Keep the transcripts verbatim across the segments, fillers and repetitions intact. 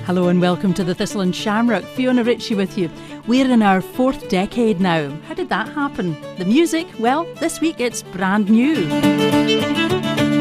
Hello and welcome to the Thistle and Shamrock. Fiona Ritchie with you. We're in our fourth decade now. How did that happen? The music? Well, this week it's brand new.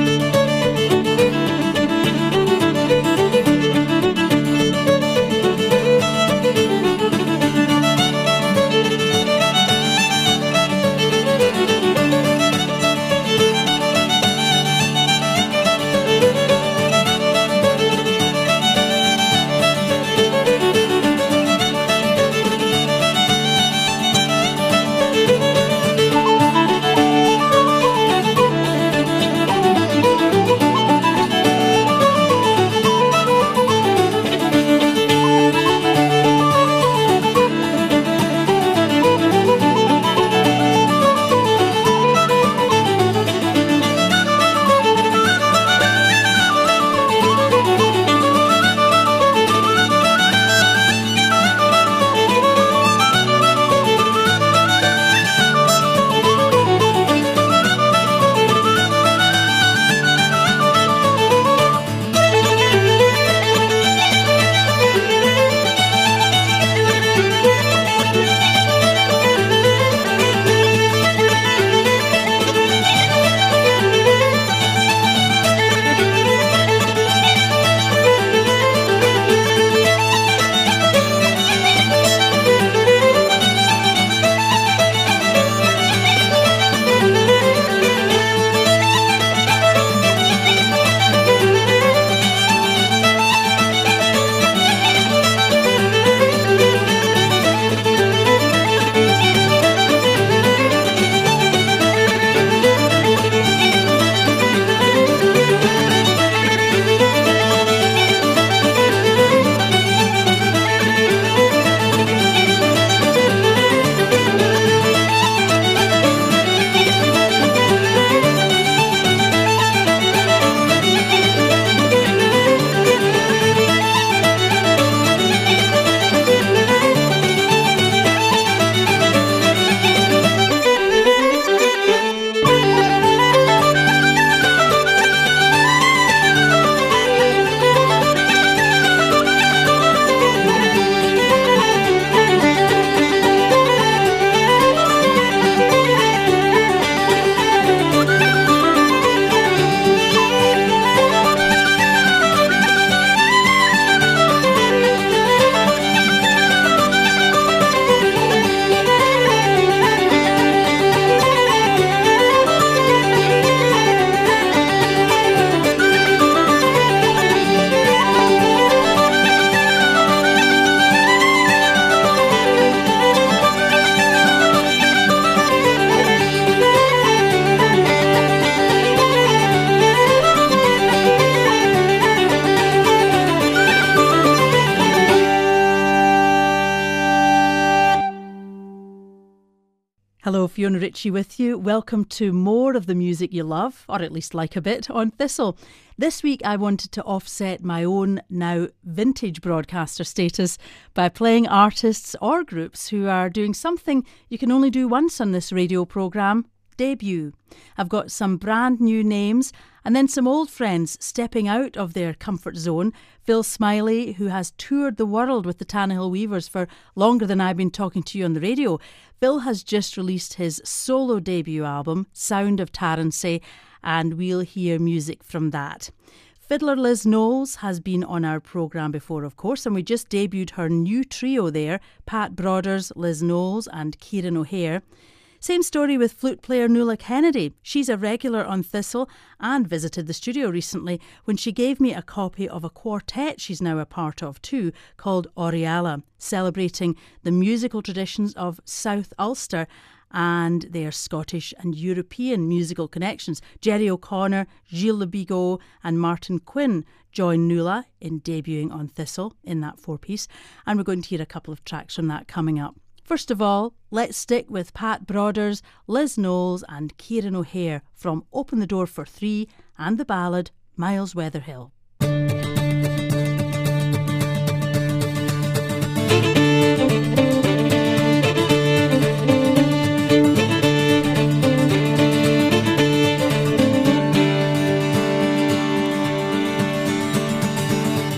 Hello, Fiona Ritchie with you. Welcome to more of the music you love, or at least like a bit, on Thistle. This week I wanted to offset my own now vintage broadcaster status by playing artists or groups who are doing something you can only do once on this radio programme, debut. I've got some brand new names and then some old friends stepping out of their comfort zone. Phil Smiley, who has toured the world with the Tannahill Weavers for longer than I've been talking to you on the radio. Phil has just released his solo debut album, Sound of Tarancy, and we'll hear music from that. Fiddler Liz Knowles has been on our programme before, of course, and we just debuted her new trio there, Pat Broders, Liz Knowles and Kieran O'Hare. Same story with flute player Nuala Kennedy. She's a regular on Thistle and visited the studio recently when she gave me a copy of a quartet she's now a part of too, called Oriala, celebrating the musical traditions of South Ulster and their Scottish and European musical connections. Jerry O'Connor, Gilles Le Bigot and Martin Quinn join Nuala in debuting on Thistle in that four-piece, and we're going to hear a couple of tracks from that coming up. First of all, let's stick with Pat Broders, Liz Knowles and Kieran O'Hare from Open the Door for Three and the ballad Miles Weatherhill.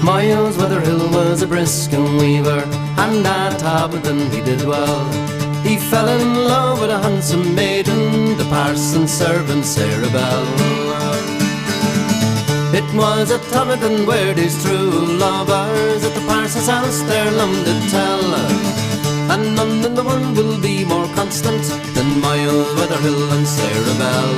Miles Wetherhill was a brisk and weaver, and at Aberdeen he did well. He fell in love with a handsome maiden, the parson's servant Sarah Bell. It was at Aberdeen where these true lovers at the parson's house their love did tell, and none in the world will be more constant than Miles Wetherhill and Sarah Bell.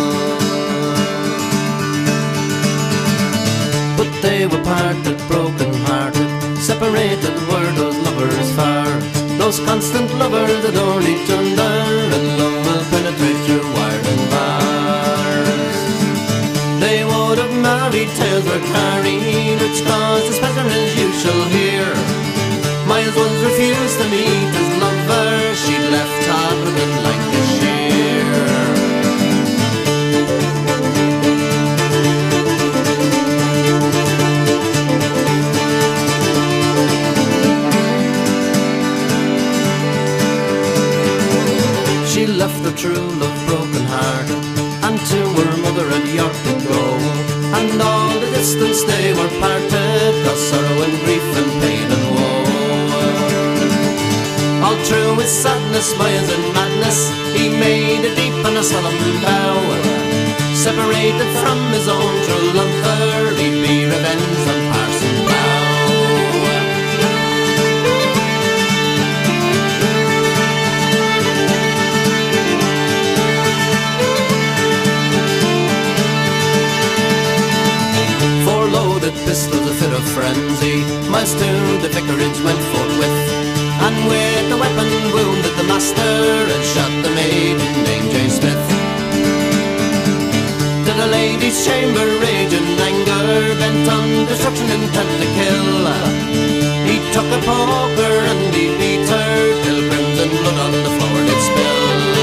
But they were parted, broken-hearted, separated were those lovers far. Those constant lovers adore each other, and love will penetrate through wire and bars. They would have married, tales were carried, which caused displeasure as you shall hear. Miles was refused to meet his lover, she left Aberdeen like a sheer. She left her true love broken-hearted, and to her mother at York did go. And all the distance they were parted, cause sorrow and grief and pain and woe. All through his sadness, Miles and madness, he made a deep and a solemn vow. Separated from his own true lover, he'd be revenged on Parson Plough. Pistols, a fit of frenzy, Miles to the vicarage went forthwith, and with the weapon wounded the master and shot the maiden named Jane Smith. To the lady's chamber rage and anger, bent on destruction intent to kill, he took a poker and he beat her till crimson blood on the floor did spill.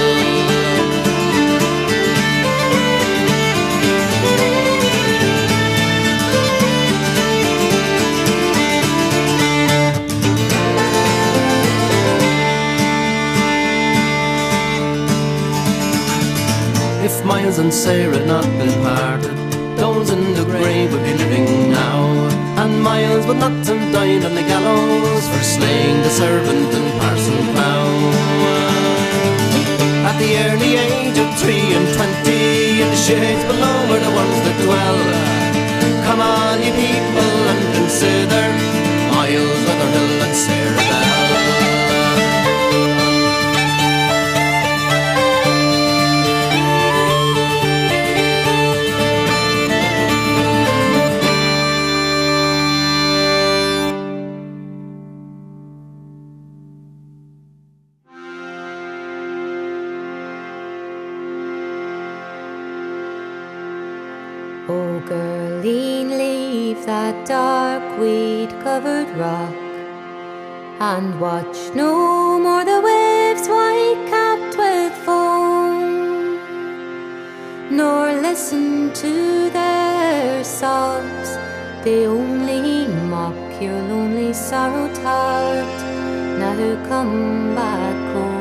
If Miles and Sarah had not been parted, those in the grave would be living now, and Miles would not have died on the gallows for slaying the servant and Parson Plough. At the early age of three and twenty, in the shades below were the ones that dwell. Come on, you people, and consider Miles Wetherhill and Sarah Bell. Oh, girlie, leave that dark weed-covered rock, and watch no more the waves white-capped with foam, nor listen to their sobs. They only mock your lonely sorrowed heart. Now come back home.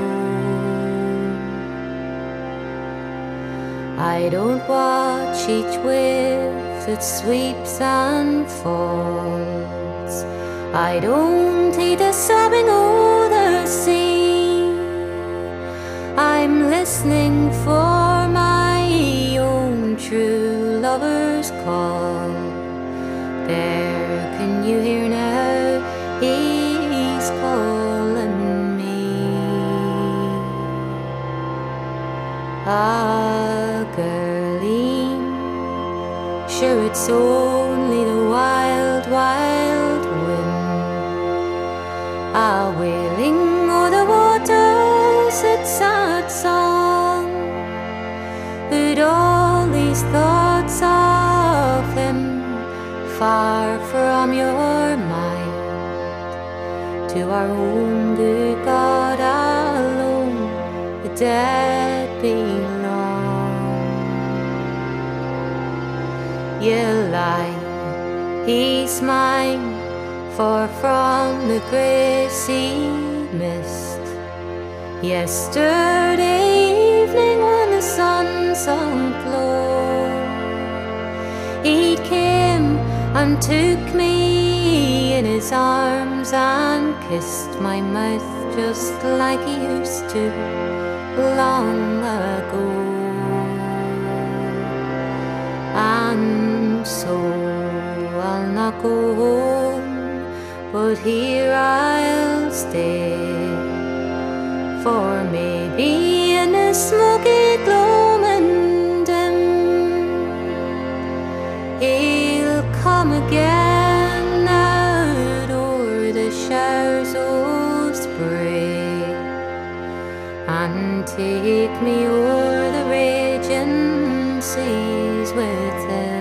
I don't watch each wave that sweeps and falls. I don't heed the sobbing of the sea. I'm listening for my own true lover's call. There, can you hear now? He's calling me. Ah, girlie, sure it's only the wild, wild wind, ah, wailing o'er the waters its sad song. But all these thoughts of him, far from your mind, to our own good God alone the dead belong. You lie, he's mine, for from the grassy mist yesterday evening when the sun sunk low, he came and took me me in his arms and kissed my mouth just like he used to long ago. And so I'll not go home, but here I'll stay, for maybe in a smoky gloam and dim he'll come again out o'er the showers of spray and take me o'er the raging seas with him.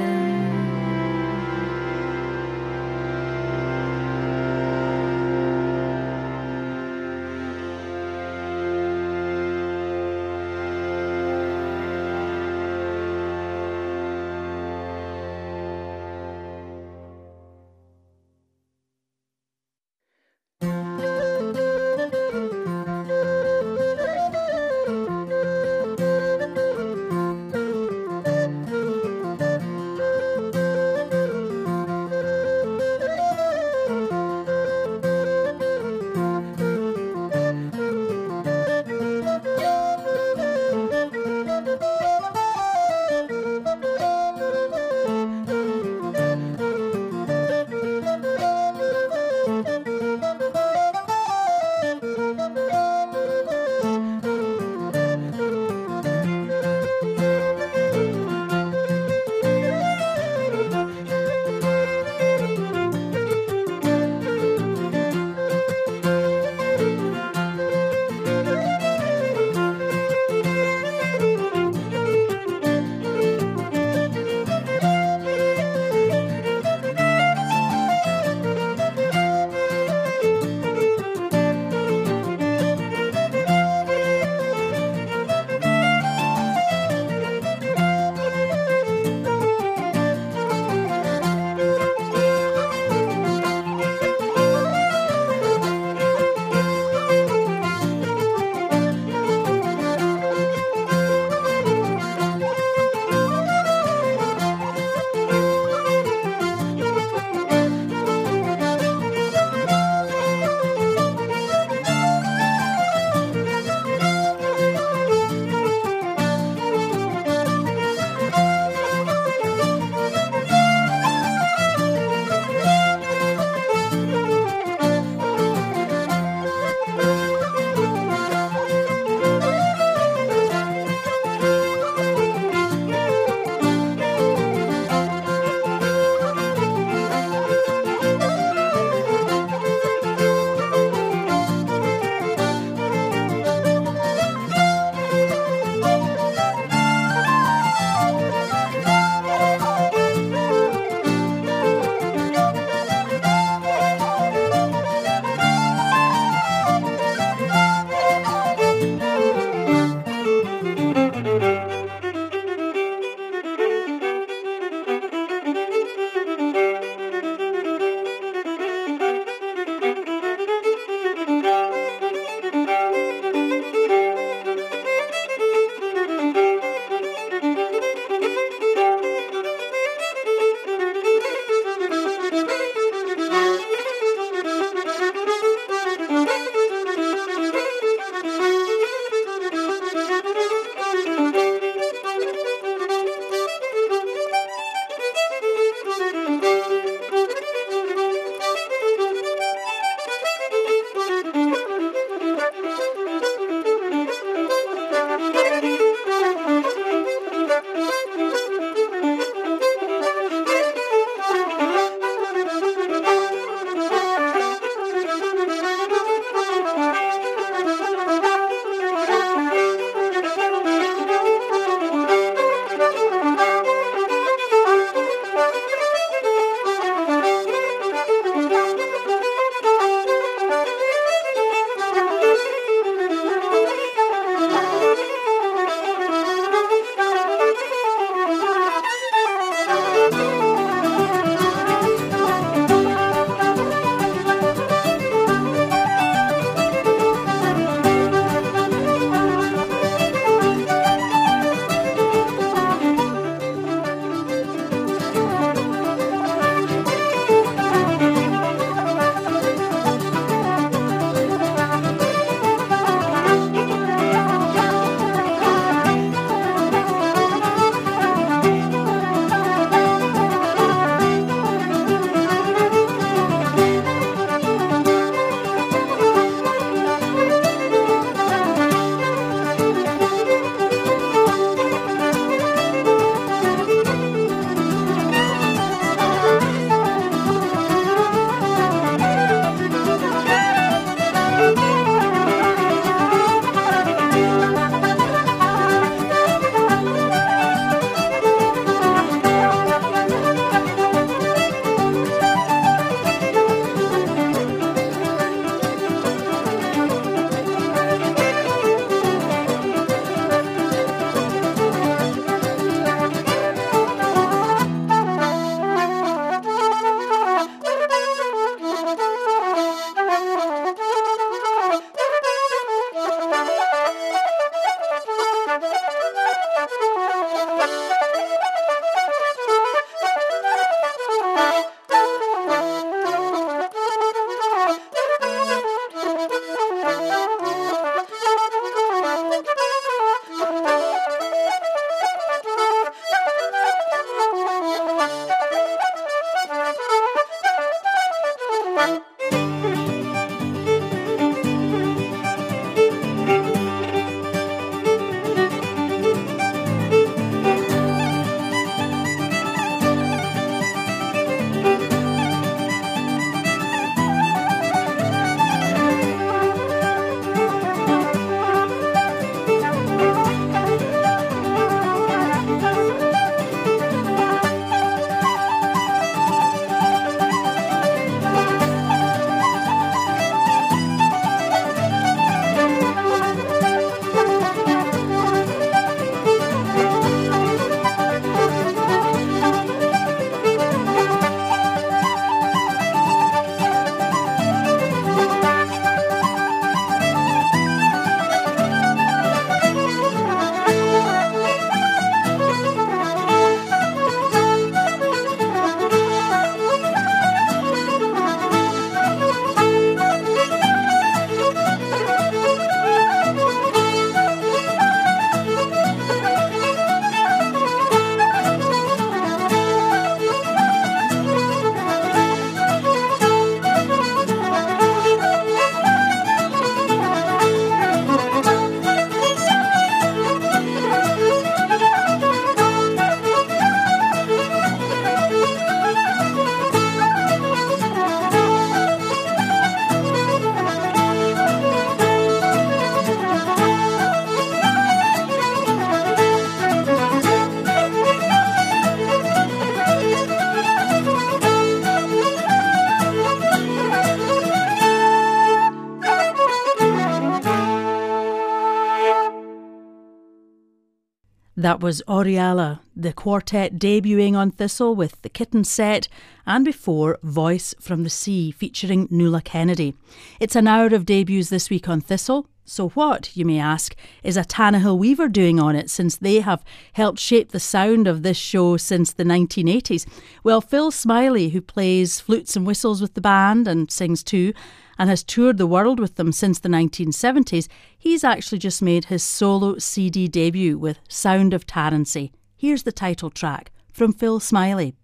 That was Oriella, the quartet debuting on Thistle with The Kitten Set, and before Voice from the Sea featuring Nuala Kennedy. It's an hour of debuts this week on Thistle. So what, you may ask, is a Tannahill Weaver doing on it, since they have helped shape the sound of this show since the nineteen eighties? Well, Phil Smiley, who plays flutes and whistles with the band and sings too, and has toured the world with them since the nineteen seventies, he's actually just made his solo C D debut with Sound of Tarancy. Here's the title track from Phil Smiley.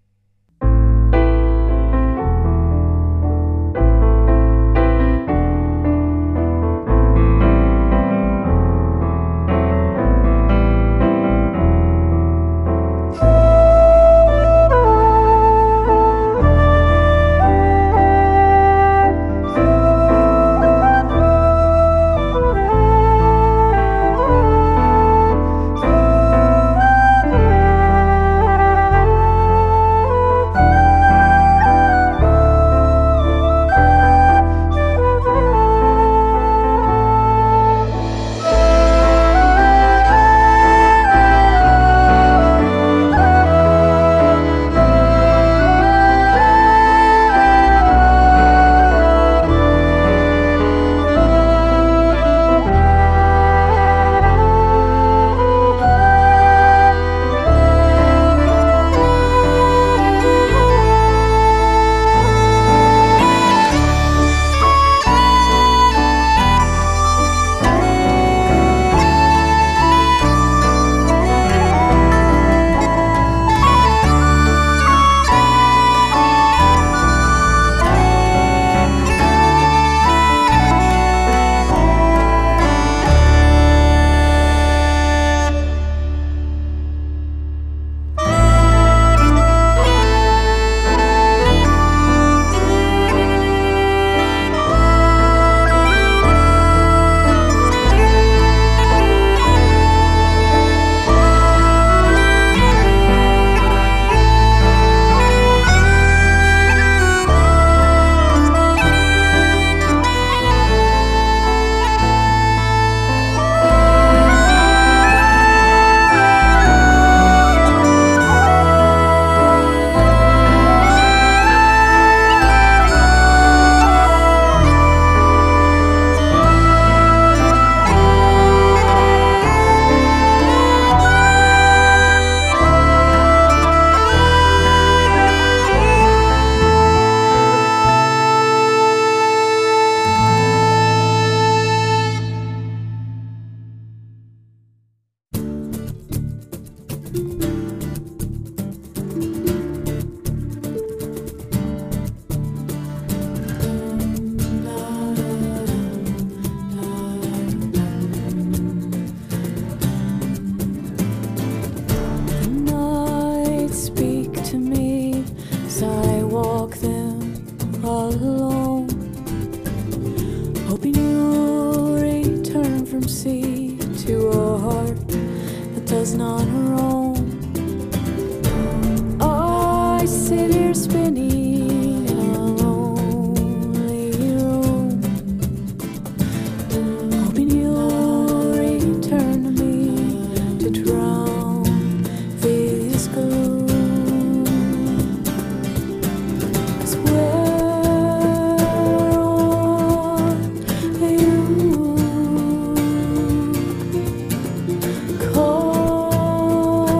Call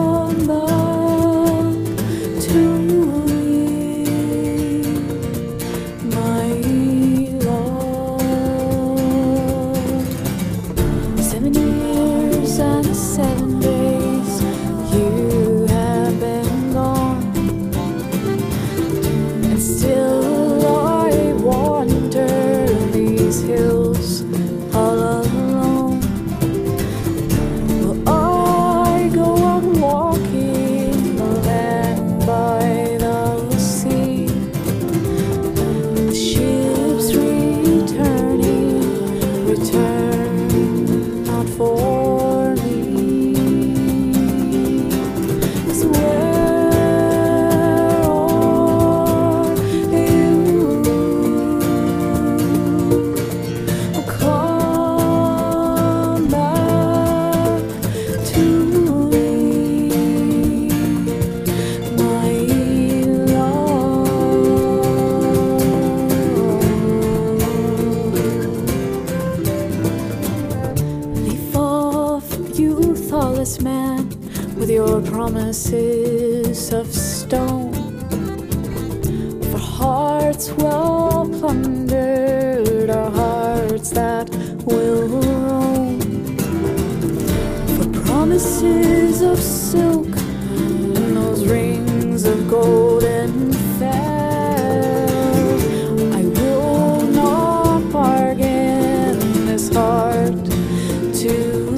that's well plundered, our hearts that will roam. For promises of silk and those rings of golden fair, I will not bargain this heart to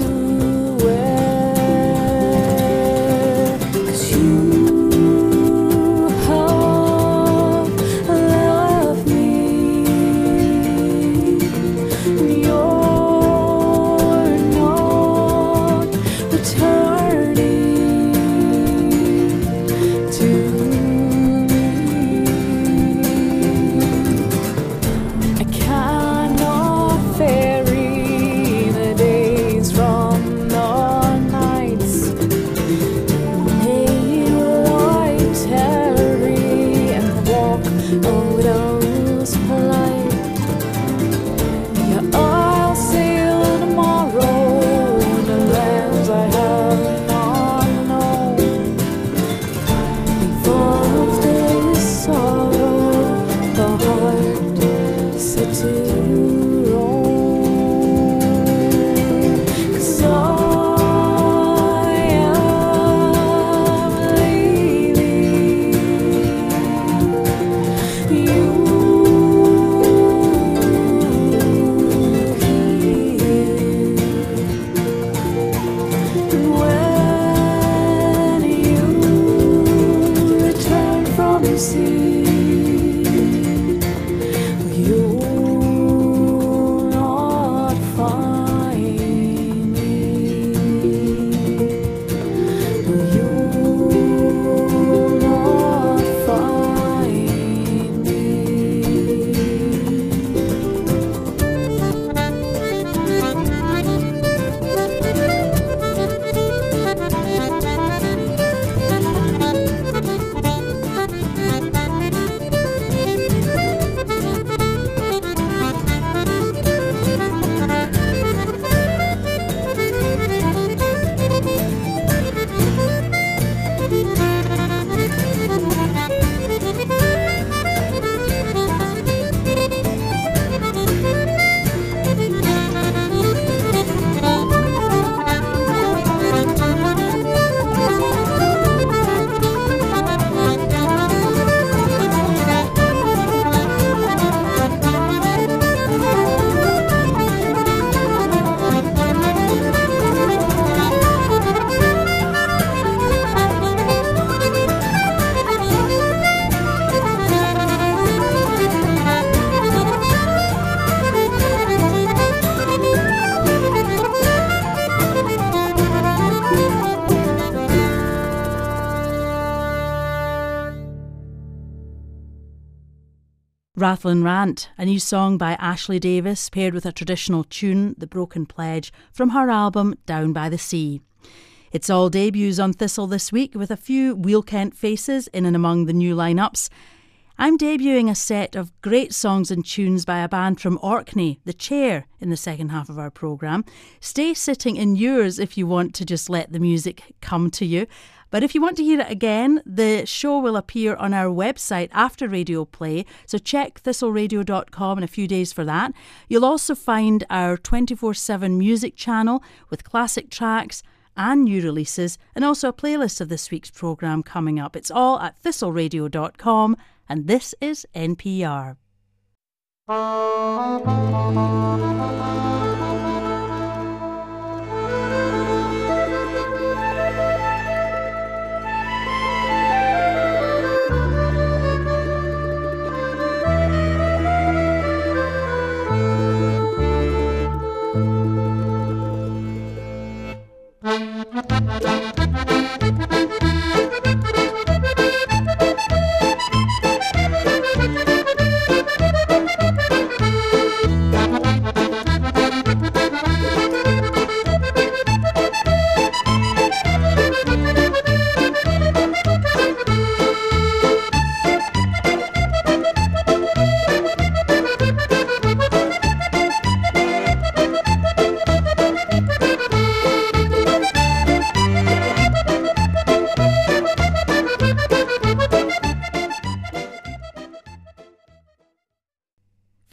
wear, 'cause you have loved me, and you're not returning to me. I cannot ferry the days from the nights. Nay, will I tarry and walk a widow's plight? Yeah, I'll sail tomorrow to lands I have not known. Leave of this sorrow, the heart set to roam. 'Cause I am leaving you here. And when you return from sea, you'll not find me. You'll not find me. Rathlin Rant, a new song by Ashley Davis paired with a traditional tune, The Broken Pledge, from her album Down by the Sea. It's all debuts on Thistle this week, with a few Wheel Kent faces in and among the new lineups. I'm debuting a set of great songs and tunes by a band from Orkney, The Chair, in the second half of our programme. Stay sitting in yours if you want to just let the music come to you. But if you want to hear it again, the show will appear on our website after radio play, so check thistle radio dot com in a few days for that. You'll also find our twenty-four seven music channel with classic tracks and new releases, and also a playlist of this week's programme coming up. It's all at thistle radio dot com, and this is N P R.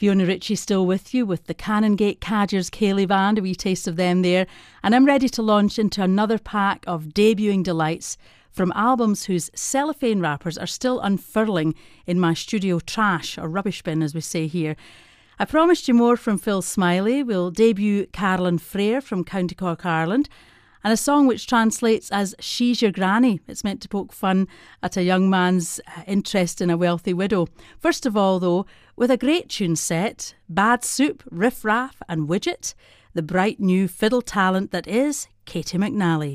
Fiona Ritchie still with you with the Canongate Cadgers Ceilidh Band, a wee taste of them there. And I'm ready to launch into another pack of debuting delights from albums whose cellophane wrappers are still unfurling in my studio trash, or rubbish bin as we say here. I promised you more from Phil Smiley. We'll debut Carolyn Frere from County Cork, Ireland, and a song which translates as She's Your Granny. It's meant to poke fun at a young man's interest in a wealthy widow. First of all, though, with a great tune set, Bad Soup, Riff Raff and Widget, the bright new fiddle talent that is Katie McNally.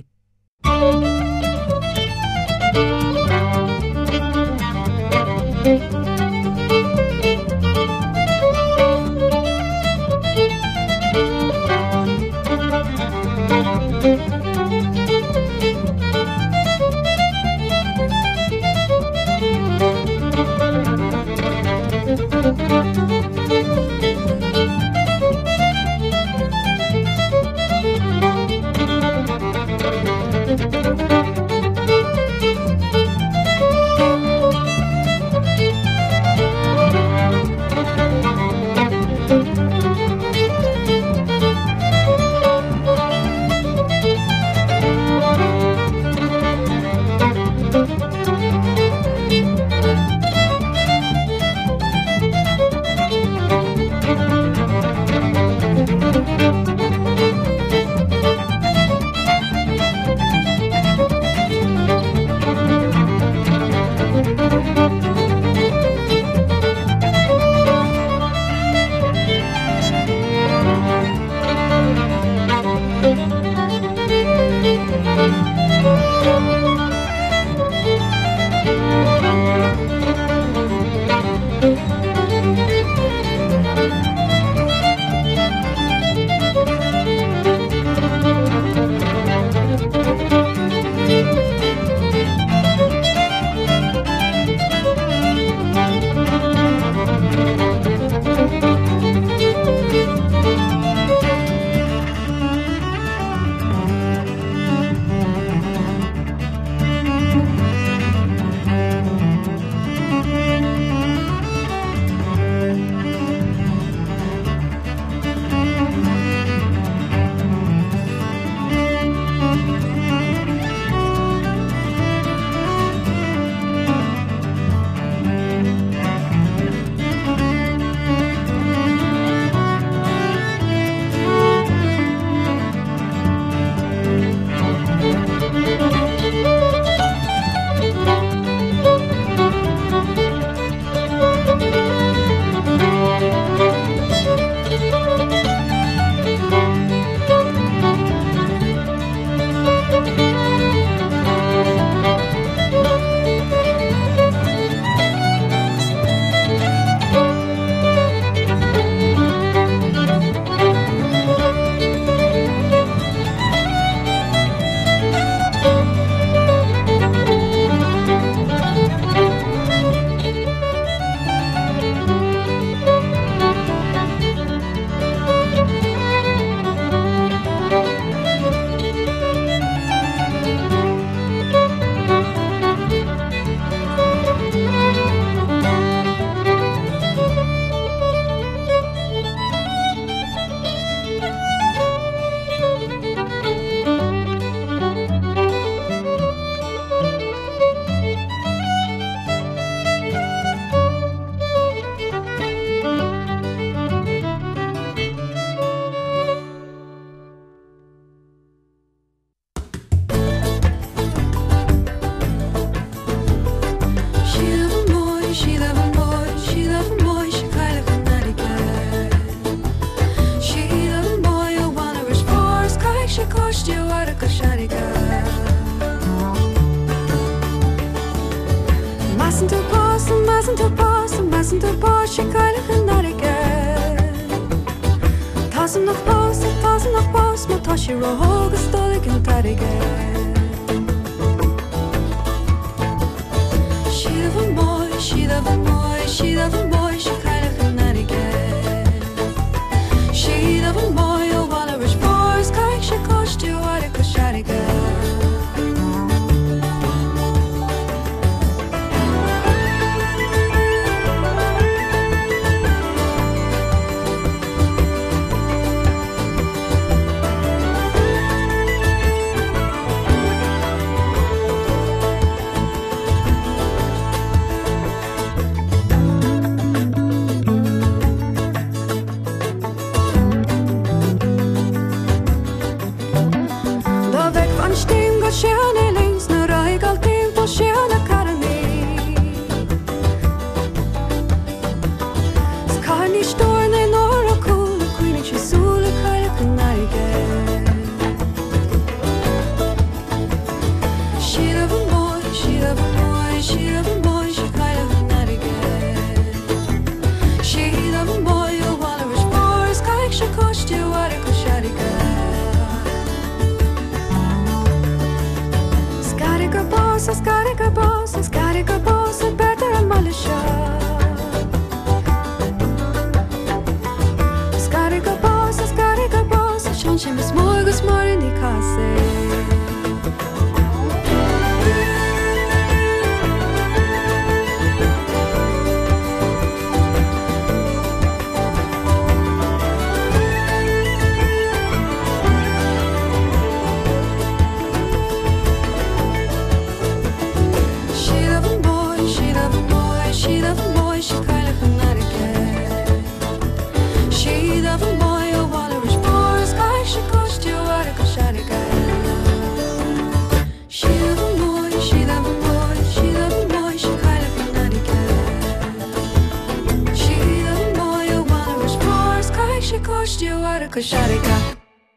Kosharika.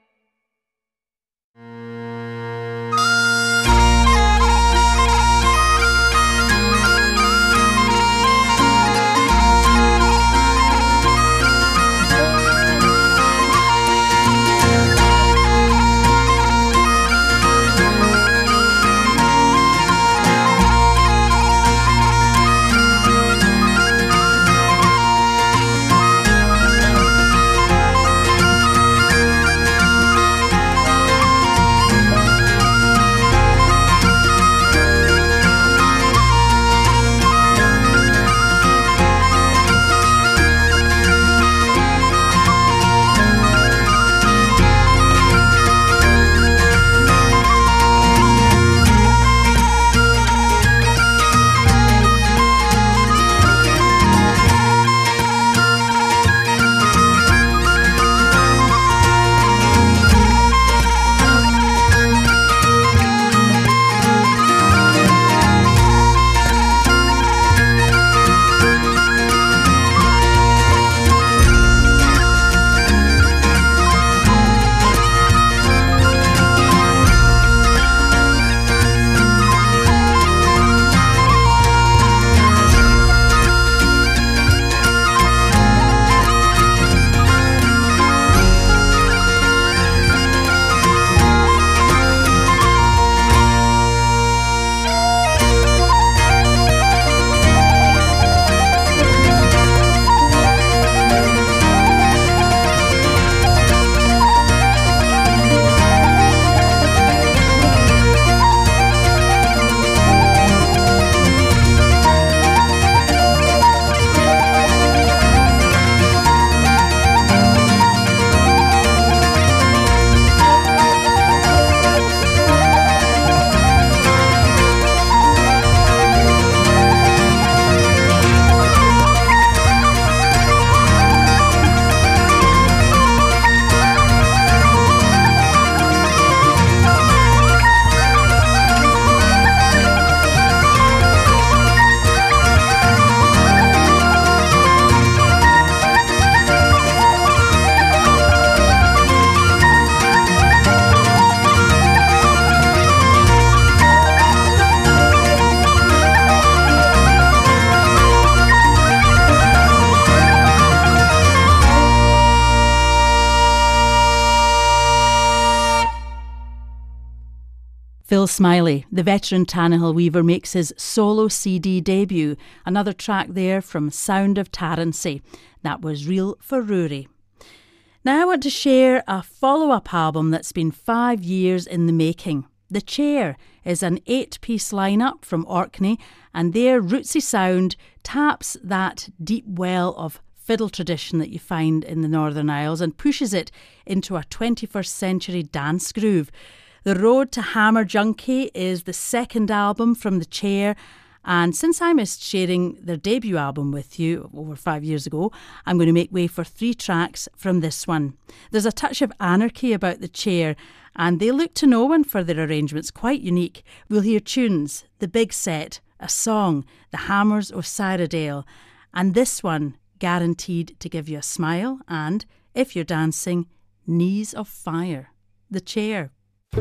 Phil Smiley, the veteran Tannahill Weaver, makes his solo C D debut. Another track there from Sound of Tarancy. That was Real for Rory. Now I want to share a follow-up album that's been five years in the making. The Chair is an eight-piece lineup from Orkney, and their rootsy sound taps that deep well of fiddle tradition that you find in the Northern Isles and pushes it into a twenty-first century dance groove. The Road to Hammer Junkie is the second album from The Chair, and since I missed sharing their debut album with you over five years ago, I'm going to make way for three tracks from this one. There's a touch of anarchy about The Chair, and they look to no one for their arrangements, quite unique. We'll hear tunes, The Big Set, A Song, The Hammers of Syrah-Dale, and this one guaranteed to give you a smile, and, if you're dancing, Knees of Fire. The Chair.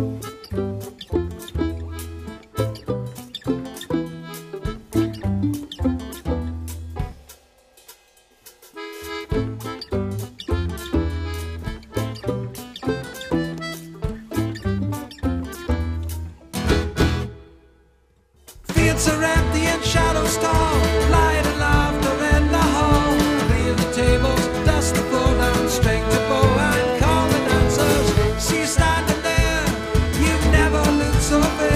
Fields are empty and shadows tall, light and laughter in the hall. Clear the tables, dust the floor down, string the bow and call the dancers. See you standing there, you've never looked so fair.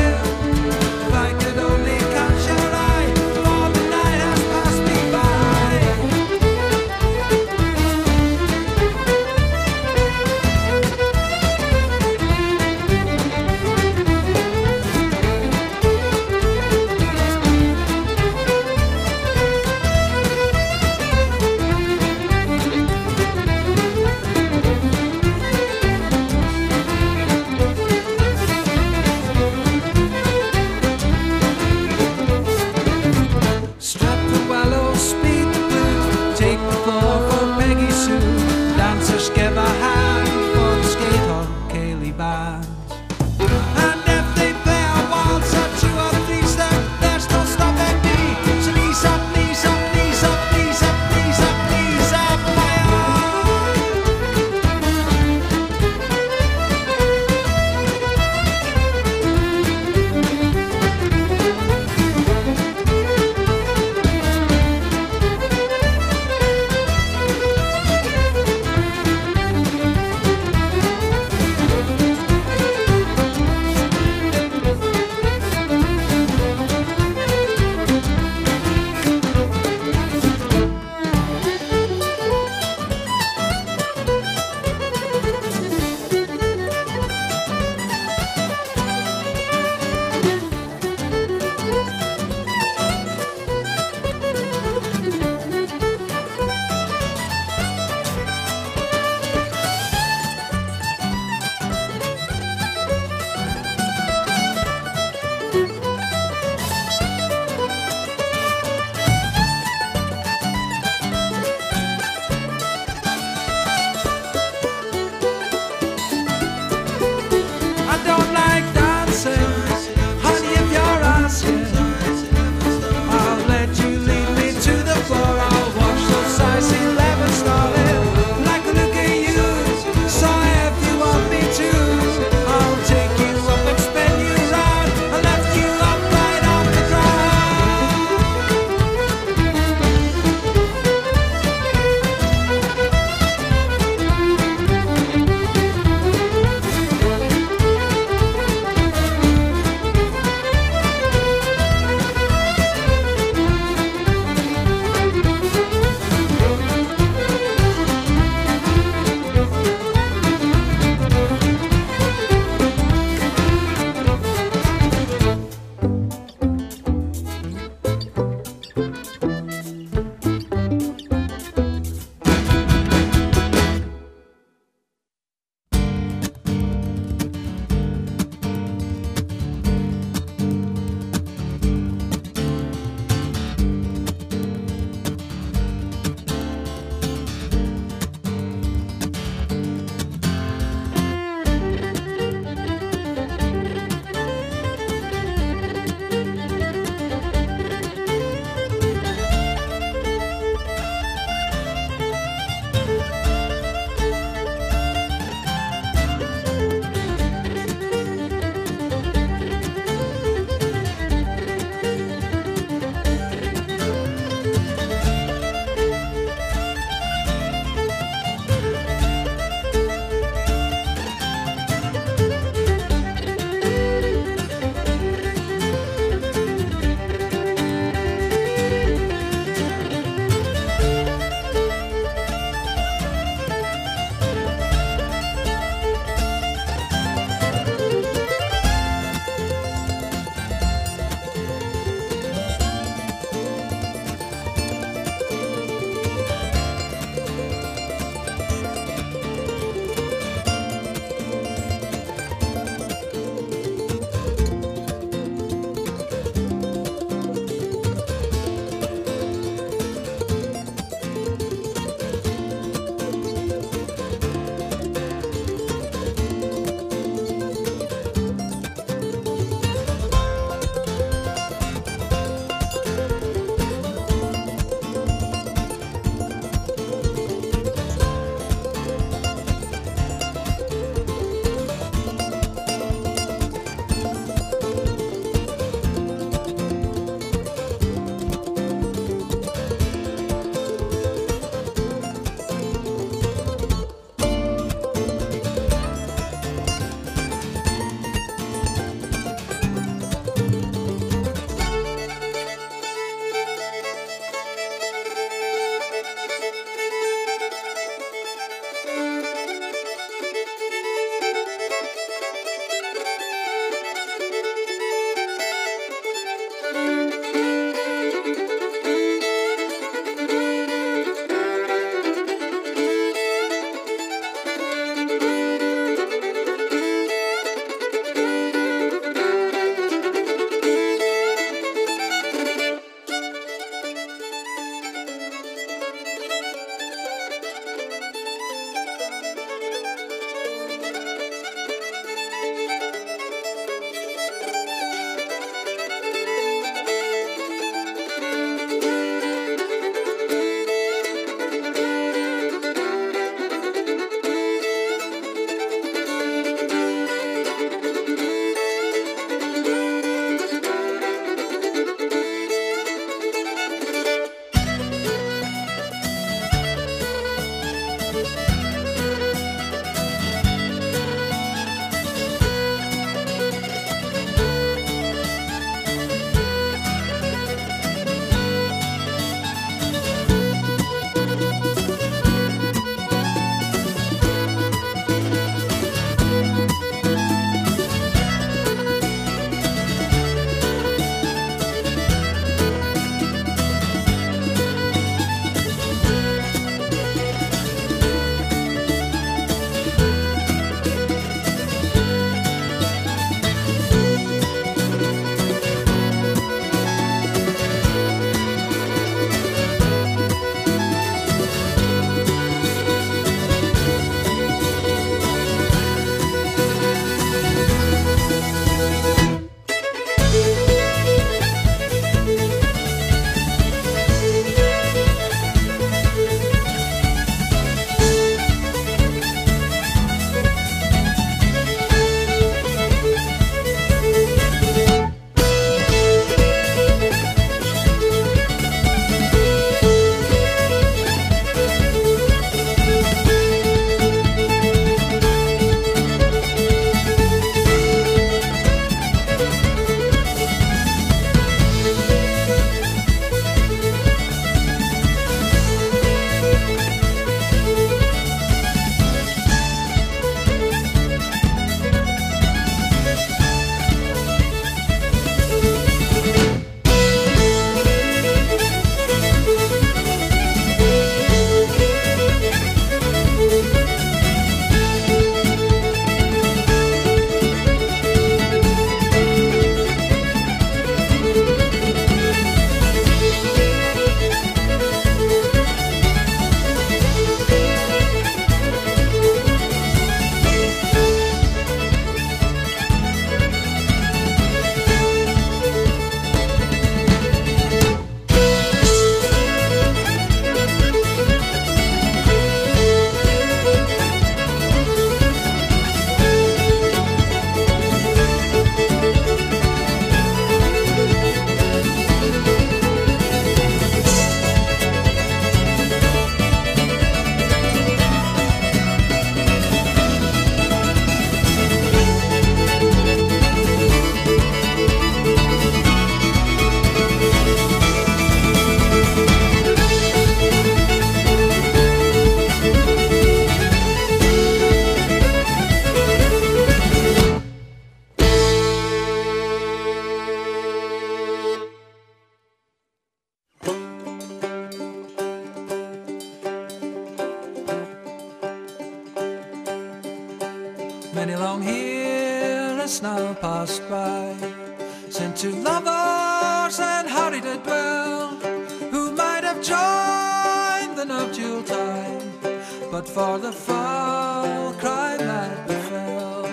Many long years now passed by, since two lovers and hurried to dwell, who might have joined the nuptial time, but for the foul crime that befell.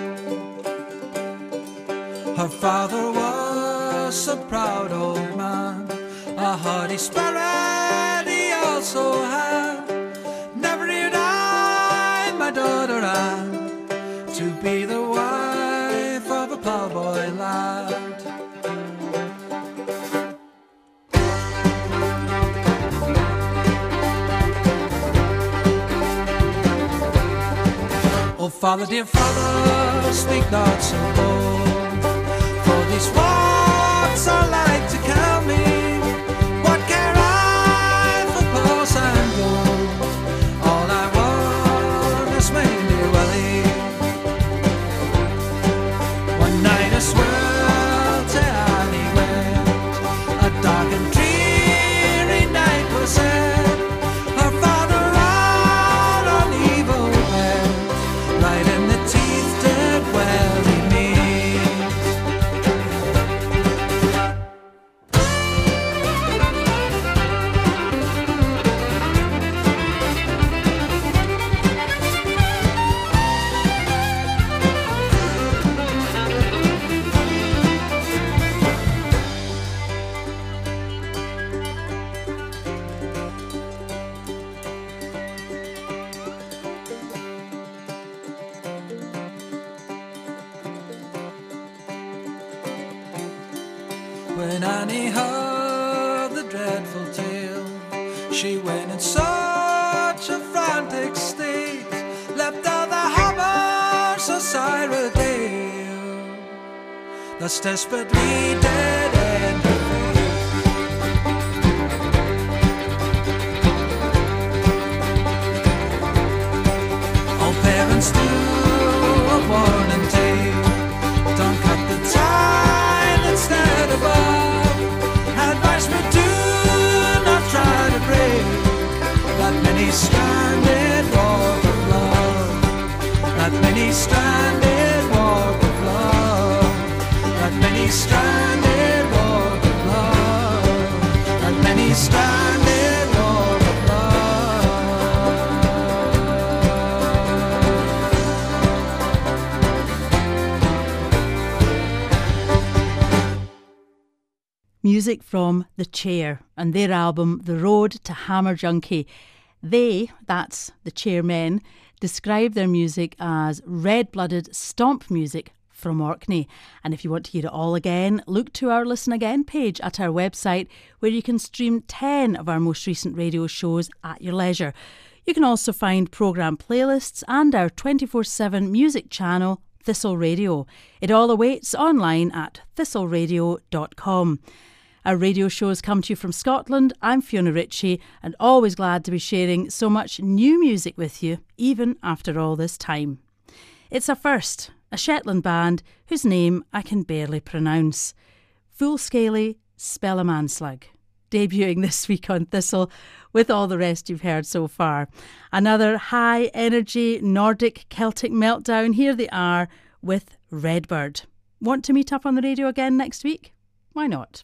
Her father was a proud old man, a hardy spirit he also had. Never denied my daughter Anne to be the wife of a ploughboy lad. Oh, father, dear father, speak not so bold, for these words are like to kill me. What care I for purse and gold? All I want is my dear Willie. One night as well to Annie went, a dark and dreary night was it. Her father out on evil bed, right in the teeth did well he meet. When Annie heard the dreadful tale, she went in such a frantic state, leapt down the hammers of Cyrodiil, thus desperately dead end her fate. All parents do a warning tale, don't cut the tie that's dead above. Advise me do not try to break that many stranded warp of love, that many stranded warp of love, that many stranded warp of love, that many stranded warp of Music from The Chair and their album The Road to Hammer Junkie. They, that's the Chairmen, describe their music as red-blooded stomp music from Orkney. And if you want to hear it all again, look to our Listen Again page at our website, where you can stream ten of our most recent radio shows at your leisure. You can also find programme playlists and our twenty-four seven music channel, Thistle Radio. It all awaits online at thistle radio dot com. Our radio shows come to you from Scotland. I'm Fiona Ritchie, and always glad to be sharing so much new music with you, even after all this time. It's a first, a Shetland band whose name I can barely pronounce. Fullscaly Spellamanslag, debuting this week on Thistle with all the rest you've heard so far. Another high-energy Nordic Celtic meltdown. Here they are with Redbird. Want to meet up on the radio again next week? Why not?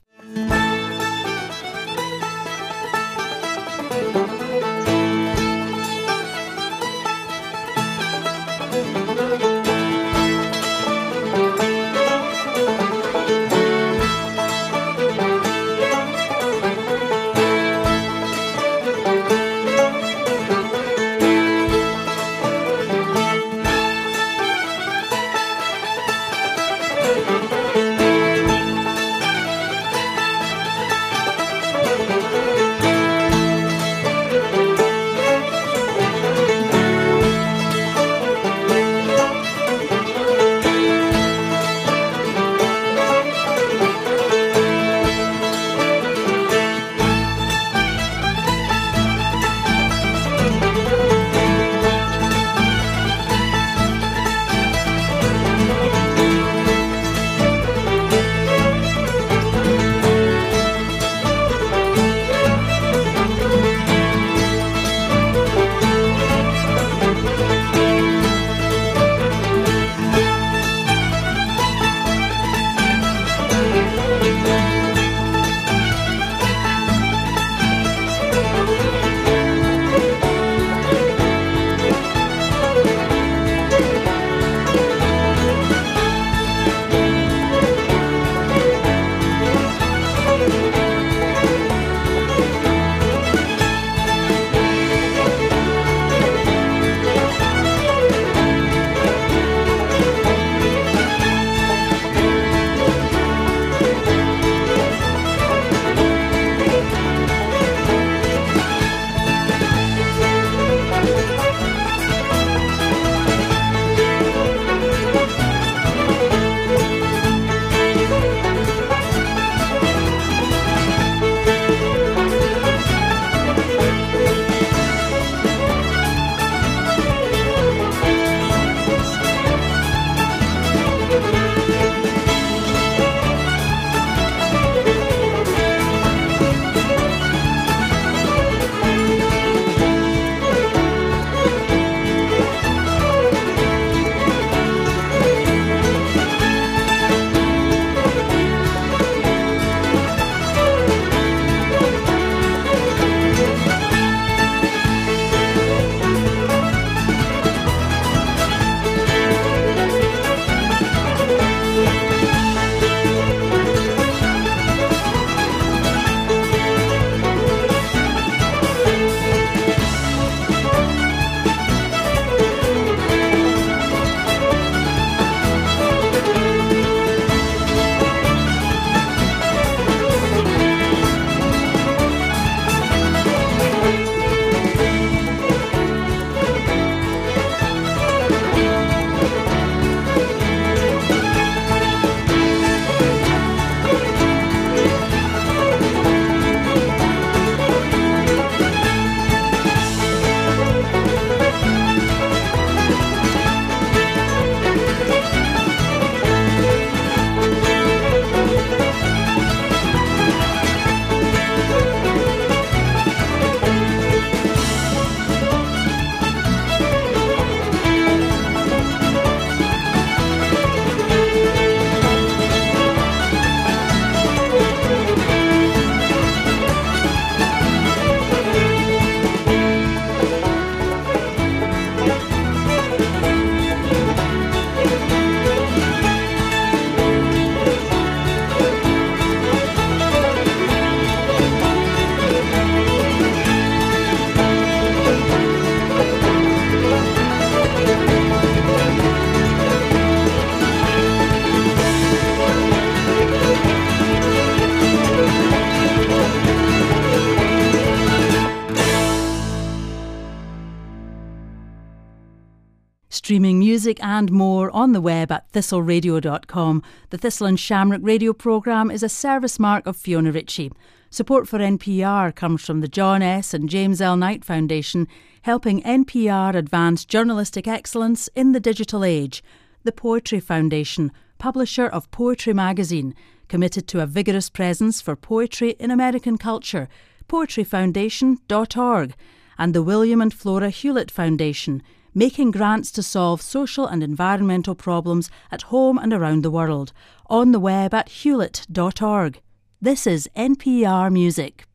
streaming music and more on the web at thistle radio dot com. The Thistle and Shamrock radio programme is a service mark of Fiona Ritchie. Support for N P R comes from the John S. and James L. Knight Foundation, helping N P R advance journalistic excellence in the digital age. The Poetry Foundation, publisher of Poetry Magazine, committed to a vigorous presence for poetry in American culture, poetry foundation dot org. And the William and Flora Hewlett Foundation, making grants to solve social and environmental problems at home and around the world, on the web at hewlett dot org. This is N P R Music.